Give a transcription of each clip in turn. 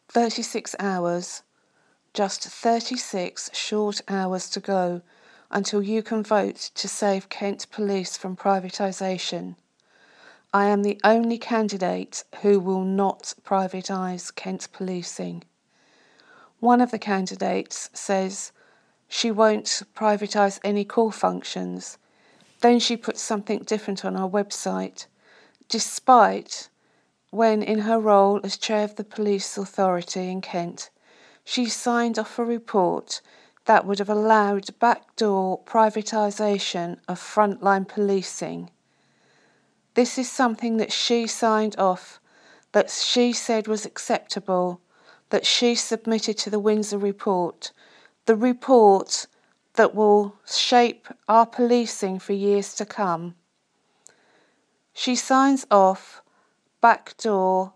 36 hours, just 36 short hours to go until you can vote to save Kent Police from privatisation. I am the only candidate who will not privatise Kent policing. One of the candidates says she won't privatise any call functions. Then she puts something different on our website, despite when in her role as chair of the police authority in Kent, she signed off a report that would have allowed backdoor privatisation of frontline policing. This is something that she signed off, that she said was acceptable, that she submitted to the Windsor report, the report that will shape our policing for years to come. She signs off backdoor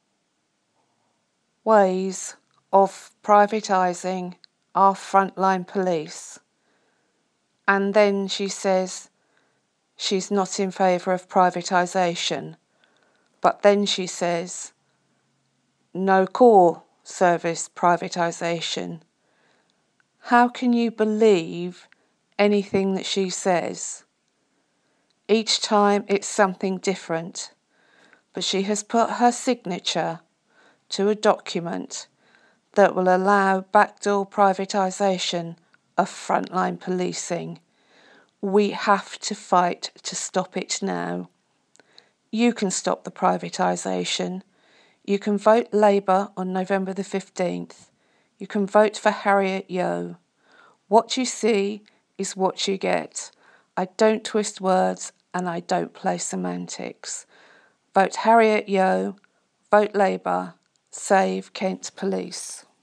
ways of privatising our frontline police. And then she says she's not in favour of privatisation. But then she says no core service privatisation. How can you believe anything that she says? Each time it's something different. But she has put her signature to a document that will allow backdoor privatisation of frontline policing. We have to fight to stop it now. You can stop the privatisation. You can vote Labour on November the 15th. You can vote for Harriet Yeo. What you see is what you get. I don't twist words and I don't play semantics. Vote Harriet Yeo, vote Labour, save Kent Police.